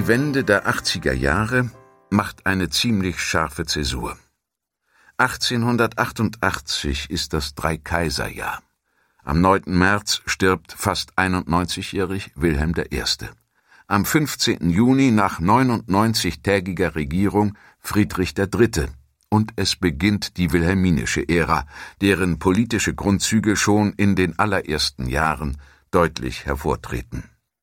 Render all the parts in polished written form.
Die Wende der 80er Jahre macht eine ziemlich scharfe Zäsur. 1888 ist das Dreikaiserjahr. Am 9. März stirbt fast 91-jährig Wilhelm I. Am 15. Juni nach 99-tägiger Regierung Friedrich III. Und es beginnt die wilhelminische Ära, deren politische Grundzüge schon in den allerersten Jahren deutlich hervortreten.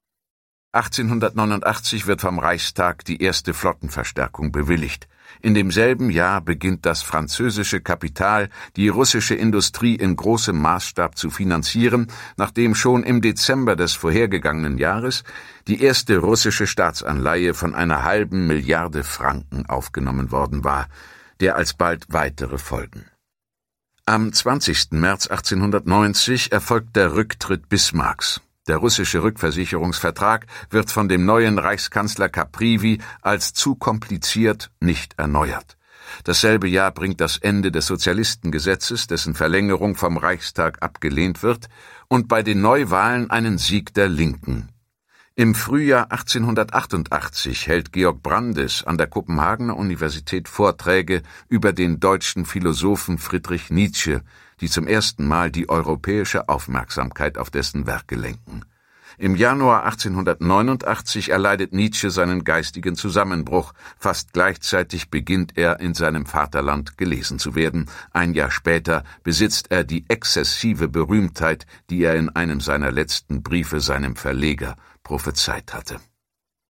1889 wird vom Reichstag die erste Flottenverstärkung bewilligt. In demselben Jahr beginnt das französische Kapital, die russische Industrie in großem Maßstab zu finanzieren, nachdem schon im Dezember des vorhergegangenen Jahres die erste russische Staatsanleihe von einer halben Milliarde Franken aufgenommen worden war, der alsbald weitere folgen. Am 20. März 1890 erfolgt der Rücktritt Bismarcks. Der russische Rückversicherungsvertrag wird von dem neuen Reichskanzler Caprivi als zu kompliziert nicht erneuert. Dasselbe Jahr bringt das Ende des Sozialistengesetzes, dessen Verlängerung vom Reichstag abgelehnt wird, und bei den Neuwahlen einen Sieg der Linken. Im Frühjahr 1888 hält Georg Brandes an der Kopenhagener Universität Vorträge über den deutschen Philosophen Friedrich Nietzsche, die zum ersten Mal die europäische Aufmerksamkeit auf dessen Werke lenken. Im Januar 1889 erleidet Nietzsche seinen geistigen Zusammenbruch. Fast gleichzeitig beginnt er in seinem Vaterland gelesen zu werden. Ein Jahr später besitzt er die exzessive Berühmtheit, die er in einem seiner letzten Briefe seinem Verleger prophezeit hatte.